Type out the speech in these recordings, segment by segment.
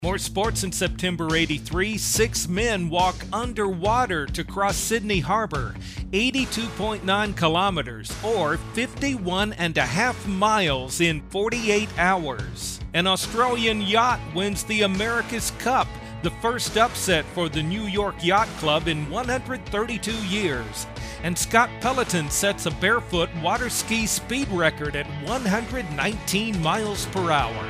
More sports in September '83. 6 men walk underwater to cross Sydney Harbor, 82.9 kilometers or 51.5 miles in 48 hours. An Australian yacht wins the America's Cup, the first upset for the New York Yacht Club in 132 years. And Scott Peloton sets a barefoot water ski speed record at 119 miles per hour.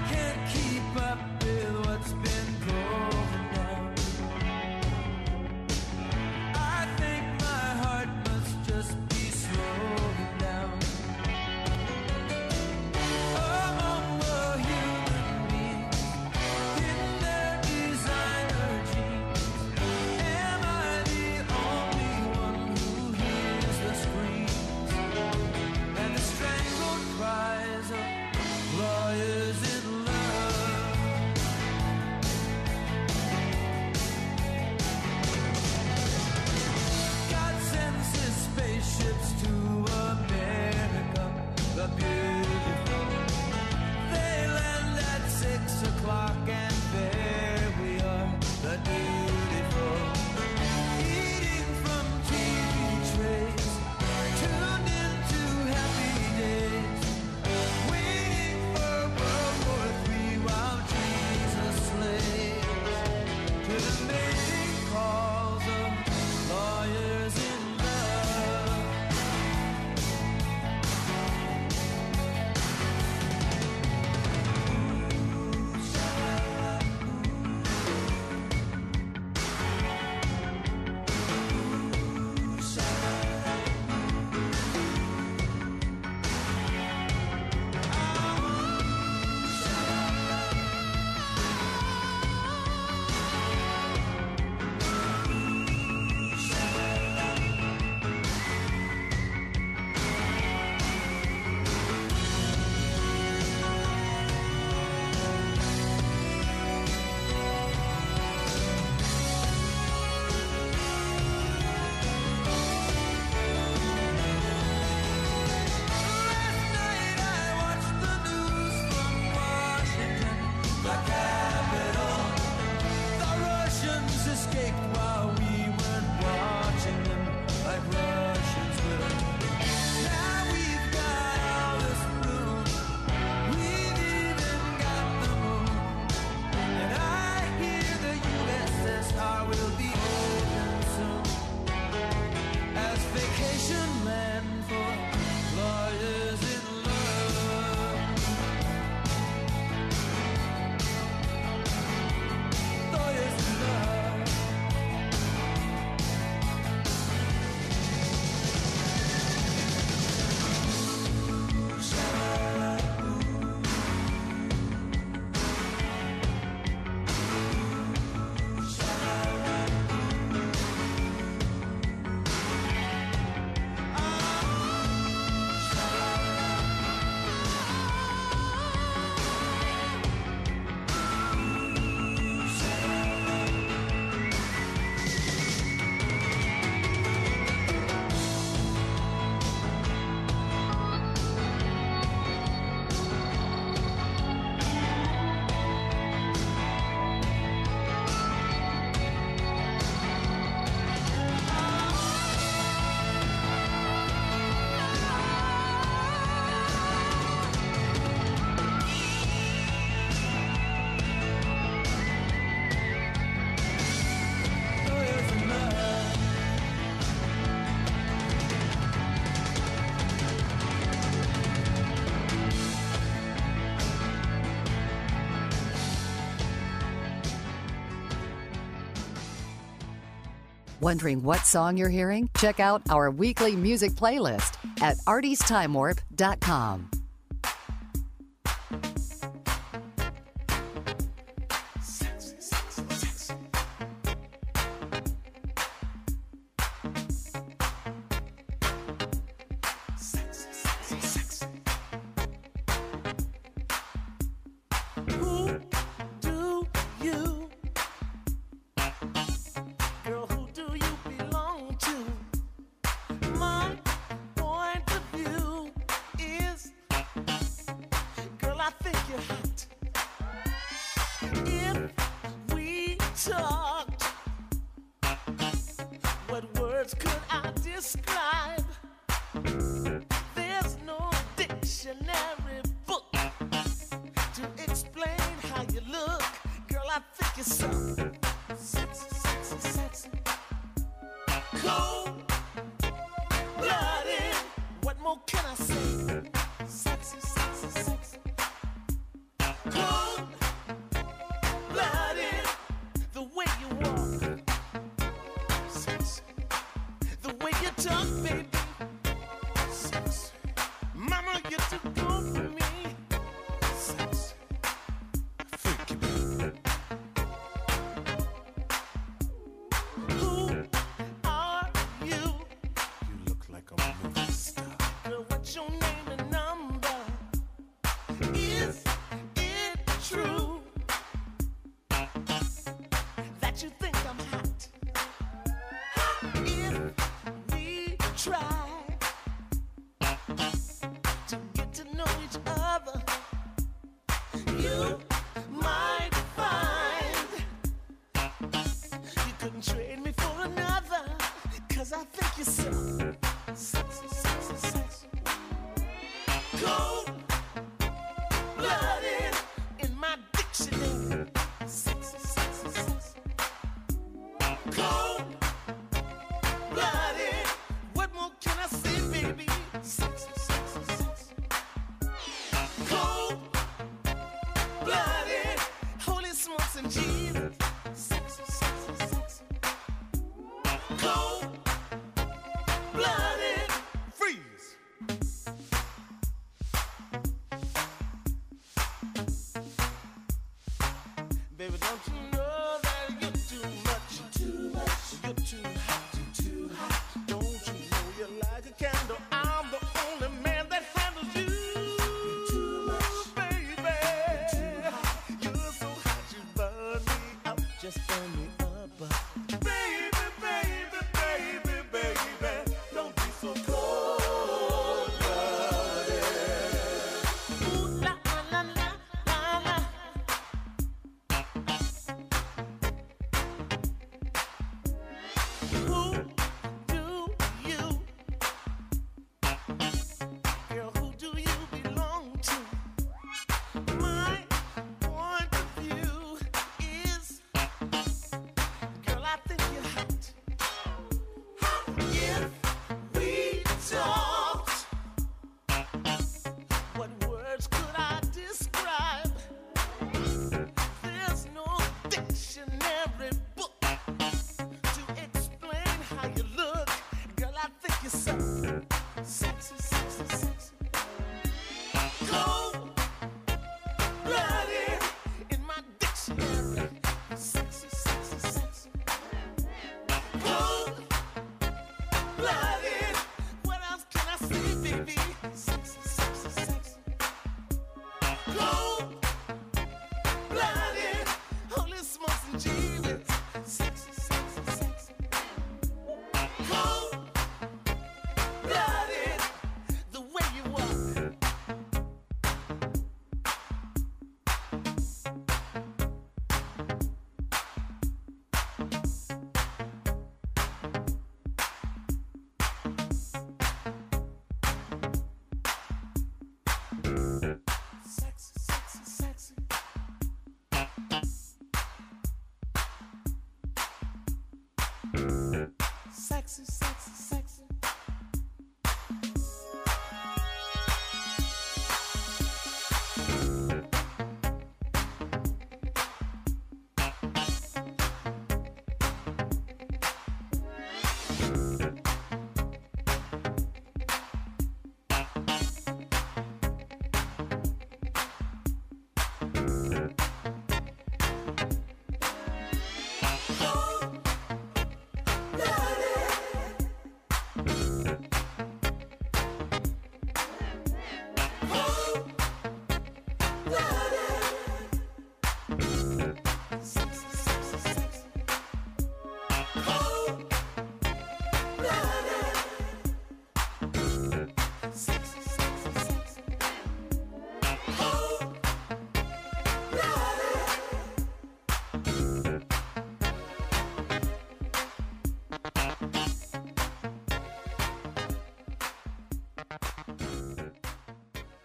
Wondering what song you're hearing? Check out our weekly music playlist at artiesTimeWarp.com. words could I describe? There's no dictionary book to explain how you look. Girl, I think you're so sexy, sexy, sexy. Cold-blooded. What more can I say? Sexy, sexy, sexy. Cold-blooded. The way you walk, sexy. The way you talk, baby, sexy. Mama, you're too good for me, sexy. Freaky, baby. Who are you? You look like a movie star. Girl, what's your name and number? Is it true that you think I'm hot? If we try to get to know each other, you might find you couldn't trade me for another. 'Cause I think you're so sexy, sexy, sexy. Cold-blooded in my dictionary. Sexy, sexy, sexy. Cold-blooded. What more can I say, baby? Sexy, sexy, sexy. Cold-blooded. Holy smokes and Jesus. Sexy, sexy, sexy. Cold-blooded. Freeze. Baby, don't you know that you're too much? You're too much. You're too hot. You're too hot. Don't you know you're like a candle? I'm the only man that handles you. You're too much, baby. You're too hot. You're so hot, you burn me up. Just burn me up. Baby, baby, baby, baby, don't be so cold-blooded. Ooh, la, la, la, la, la. Who do you, girl, who do you belong to? My point of view is, girl, I think you're hot. If we talked, what words could I describe? There's no dictionary book to explain how you look. Girl, I think you're so sexy, sexy, sexy. Cold-blooded in my dictionary. Sexy, sexy, sexy. Cold-blooded. What else can I say, baby? Sexy, sexy, sexy. Cold-blooded. Holy smokes and Jesus. Sexy, sexy, sexy. Cold-blooded. The way you walk. Sexy, sexy, sexy. Sexy, sexy, sexy. Cold-blooded.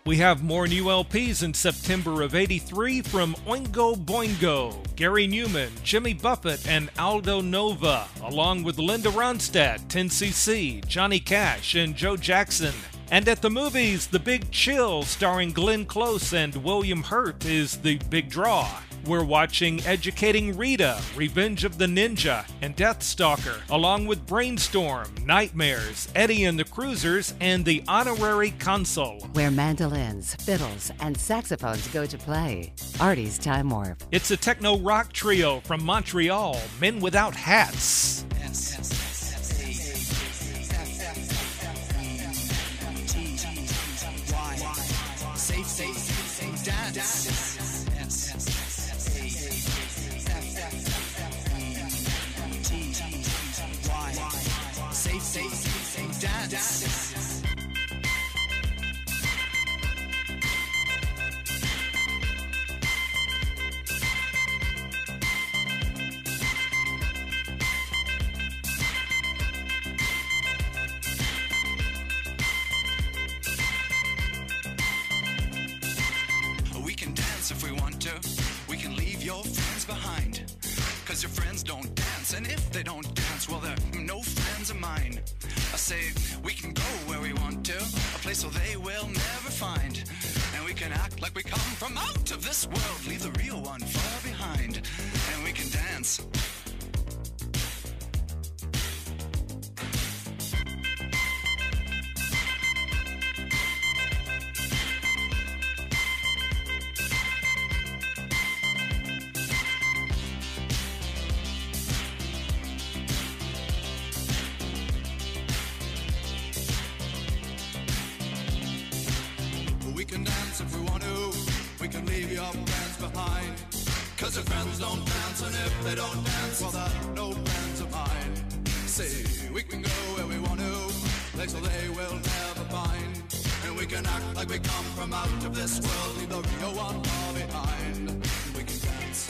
We have more new LPs in September of '83 from Oingo Boingo, Gary Newman, Jimmy Buffett, and Aldo Nova, along with Linda Ronstadt, 10cc, Johnny Cash, and Joe Jackson. And at the movies, The Big Chill, starring Glenn Close and William Hurt, is the big draw. We're watching Educating Rita, Revenge of the Ninja, and Deathstalker, along with Brainstorm, Nightmares, Eddie and the Cruisers, and The Honorary Consul. Where mandolins, fiddles, and saxophones go to play. Artie's Time Warp. It's a techno rock trio from Montreal, Men Without Hats. We can dance if we want to. We can leave your friends behind. Cause your friends don't dance, and if they don't dance, well, they're no friends of mine. I say we can go where we want to, a place where they will never find. And we can act like we come from out of this world, leave the real one far behind. And we can dance. We can dance if we want to. We can leave your friends behind. Cause your friends don't dance, and if they don't dance, well, they're no friends of mine. Say, we can go where we want to, place where they will never find. And we can act like we come from out of this world, leave the real one far behind. And we can dance.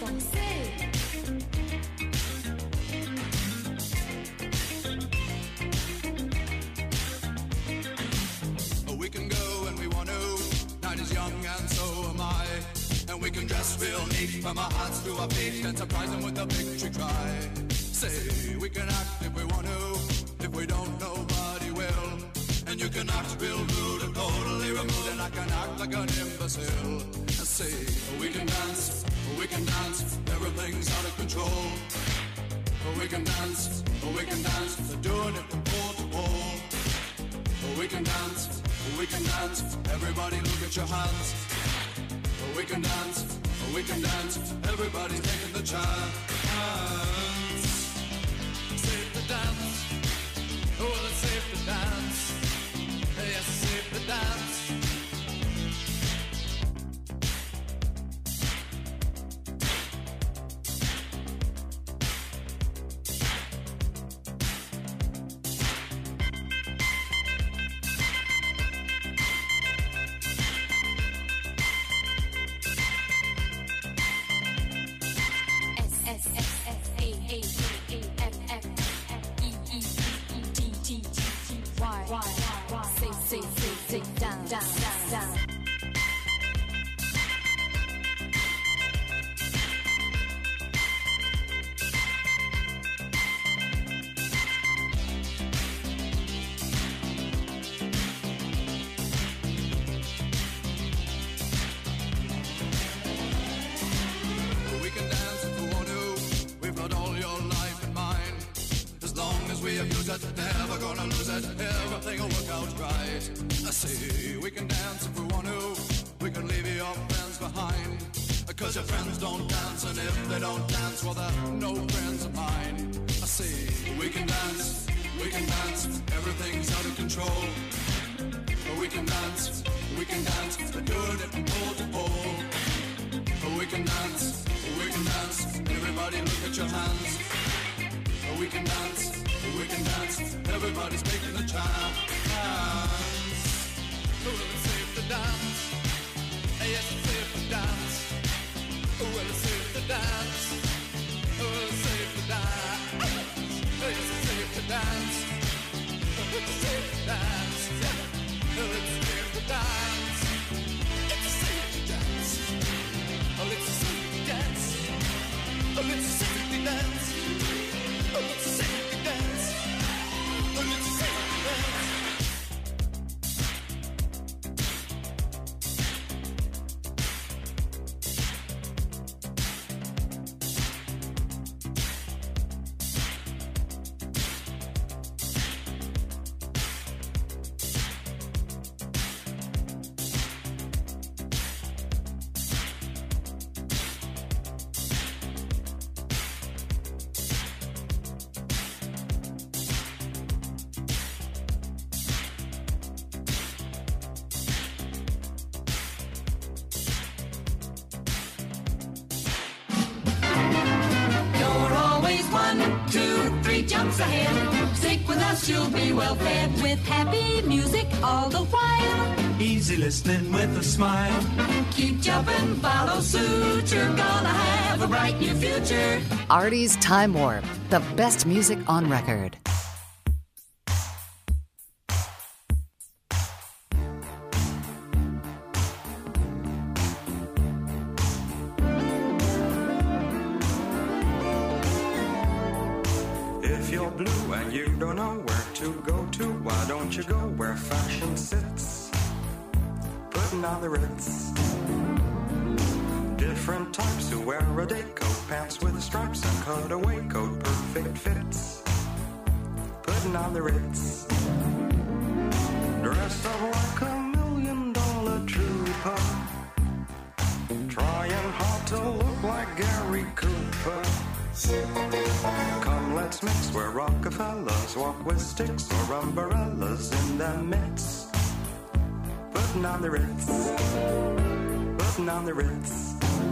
We can go when we want to. Night is young and so am I. And we can dress real neat from our hearts to our feet and surprise them with a victory cry. Say, we can act if we want to. If we don't, nobody will. And you can act real rude and totally removed, and I can act like an imbecile. And say, we can dance, everything's out of control. We can dance, they're doing it from pole to pole. We can dance, everybody look at your hands. We can dance, everybody's taking the chance. Safe to dance, oh, it's safe to dance. Yes, it's safe to dance. Never gonna lose it, everything will work out right. I say, we can dance if we want to. We can leave your friends behind. Cause your friends don't dance, and if they don't dance, well, they're no friends of mine. I say, we can dance, everything's out of control. We can dance, they're doing it from pole to pole. We can dance, everybody look at your hands. We can dance, everybody's making the chance. Well, it's safe to dance. Yes, it's safe to dance. Well, it's safe to dance. Well, it's safe to dance. Yes, it's safe to dance. It's safe to dance. Well, it's safe to dance. Let's safely dance. Let's safely dance. Let's safely dance. Jumps ahead. Stick with us, you'll be well fed with happy music all the while. Easy listening with a smile. Keep jumping, follow suit. You're gonna have a bright new future. Artie's Time Warp, the best music on record. If you're blue and you don't know where to go to, why don't you go where fashion sits? Putting on the Ritz. Different types who wear a day coat, pants with stripes and cutaway coat, perfect fits. Putting on the Ritz. Dressed up like $1 million trooper, trying hard to look like Gary Cooper. Come, let's mix where Rockefellers walk with sticks or umbrellas in their midst. Putting on the Ritz. Putting on the Ritz.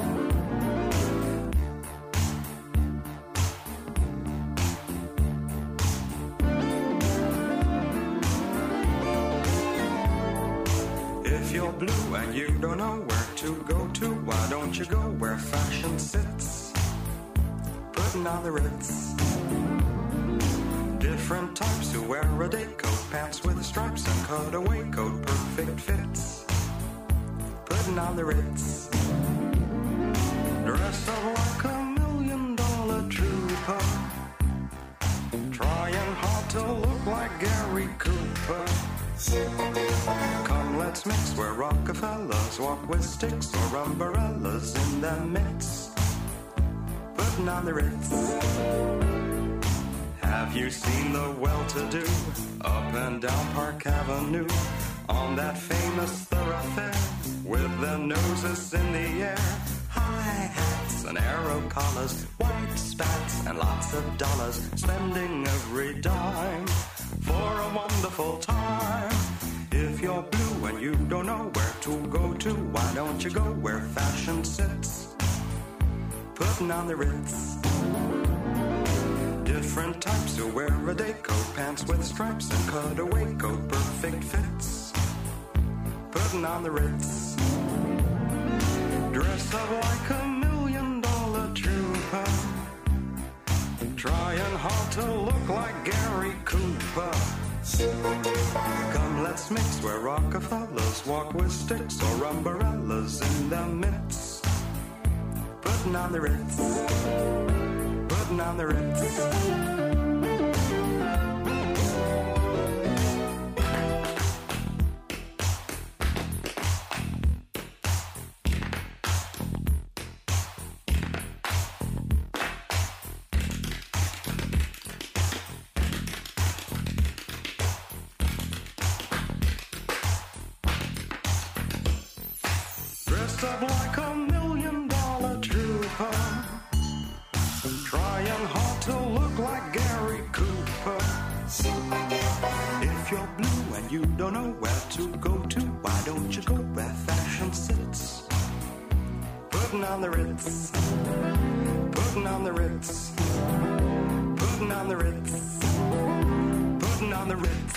If you're blue and you don't know where to go to, why don't you go where fashion sits? Putting on the Ritz. Different types who wear a day coat, pants with stripes and cutaway coat, perfect fits. Putting on the Ritz. Dressed up like $1 million trooper, trying hard to look like Gary Cooper. Come, let's mix where Rockefellers walk with sticks or umbrellas in their midst. Putting on the Ritz. Have you seen the well-to-do up and down Park Avenue on that famous thoroughfare with their noses in the air? High hats and arrow collars, white spats and lots of dollars, spending every dime for a wonderful time. If you're blue and you don't know where to go to, why don't you go where fashion sits? Putting on the Ritz. Different types who wear a day coat, pants with stripes and cutaway coat, perfect fits. Putting on the Ritz. Dressed up like $1 million trooper, trying hard to look like Gary Cooper. Come, let's mix where Rockefellers walk with sticks or umbrellas in their midst. Putting on the Ritz. Putting on the Ritz. Dressed up like $1 million trooper, trying hard to look like Gary Cooper. If you're blue and you don't know where to go to, why don't you go where fashion sits? Putting on the Ritz. Putting on the Ritz. Putting on the Ritz. Putting on the Ritz.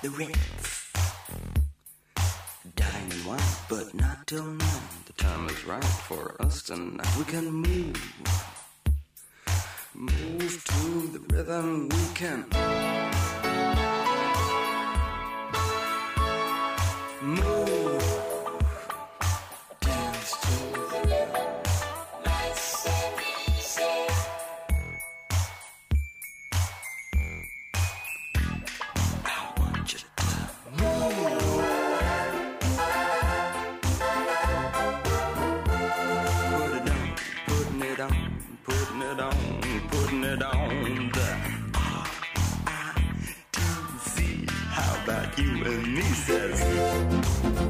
the Ritz. Dining wine, but not till noon. The time is right for us tonight. We can move to the rhythm. We can move, dance to the rhythm. Nice and easy. I want you to move. Putting it on the R-I-T-C. How about you and me, says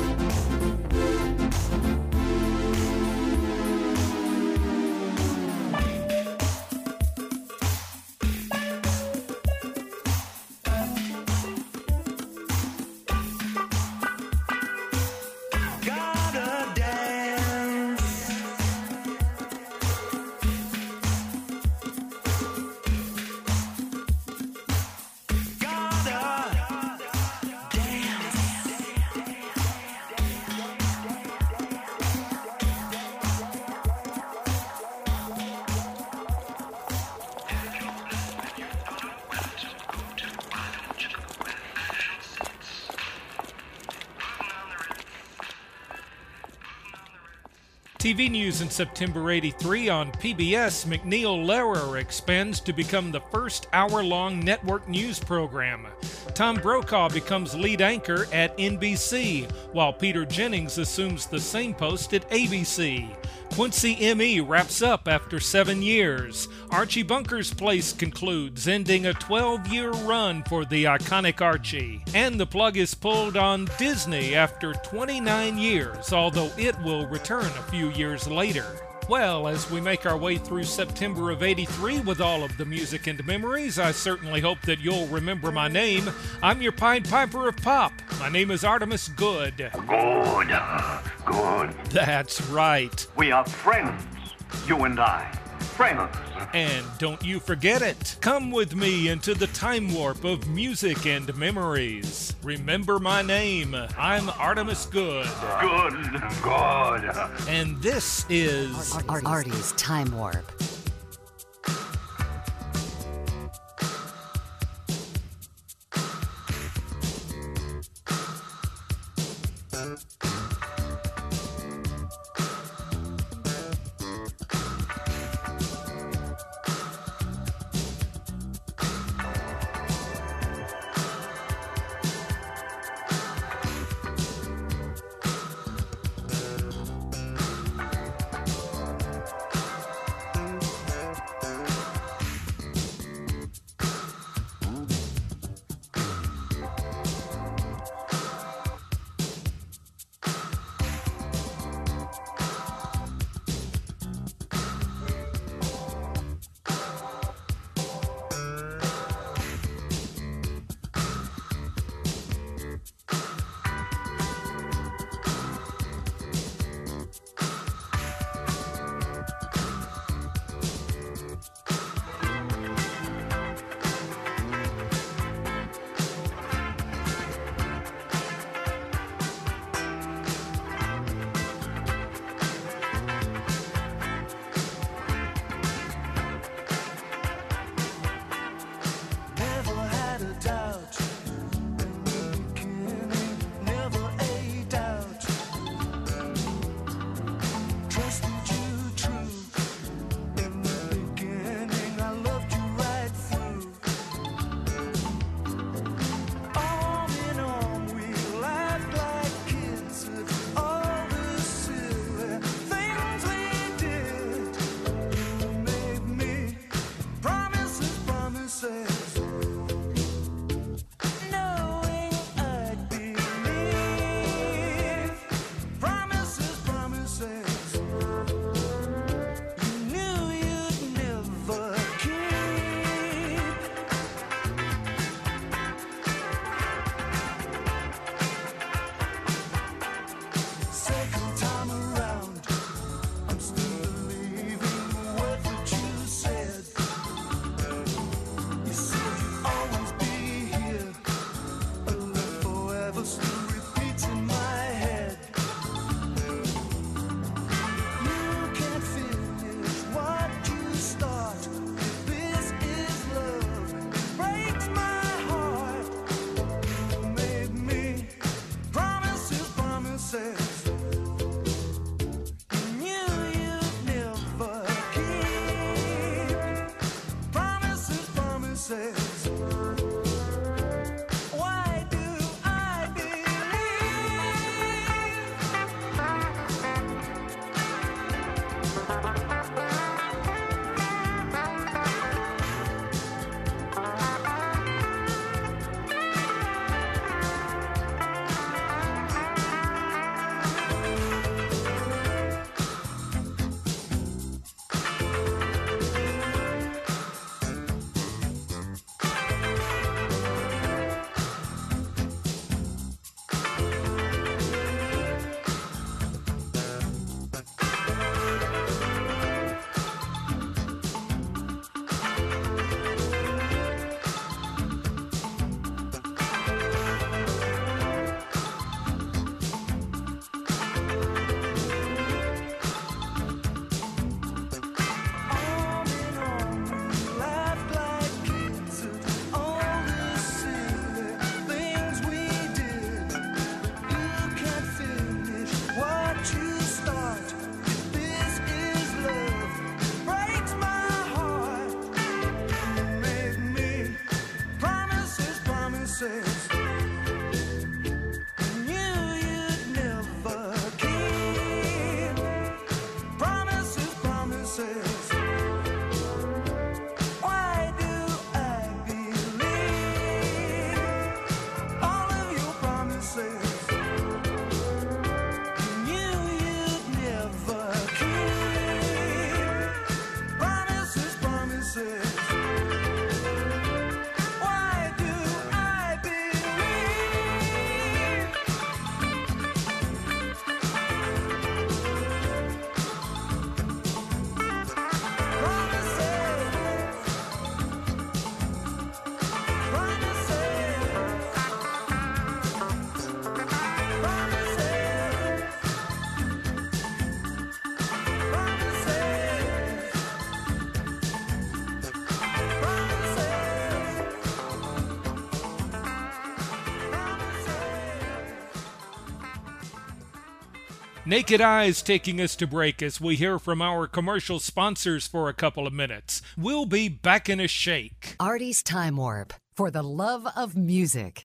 TV news in September '83 on PBS, McNeil Lehrer expands to become the first hour-long network news program. Tom Brokaw becomes lead anchor at NBC, while Peter Jennings assumes the same post at ABC. Quincy M.E. wraps up after 7 years. Archie Bunker's Place concludes, ending a 12-year run for the iconic Archie. And the plug is pulled on Disney after 29 years, although it will return a few years later. Well, as we make our way through September of '83 with all of the music and memories, I certainly hope that you'll remember my name. I'm your Pied Piper of Pop. My name is Artemus Good. Good. That's right. We are friends, you and I. Friends. And don't you forget it. Come with me into the time warp of music and memories. Remember my name. I'm Artemus Good. Good. And this is Artie's Time Warp. Naked Eyes taking us to break as we hear from our commercial sponsors for a couple of minutes. We'll be back in a shake. Artie's Time Warp, for the love of music.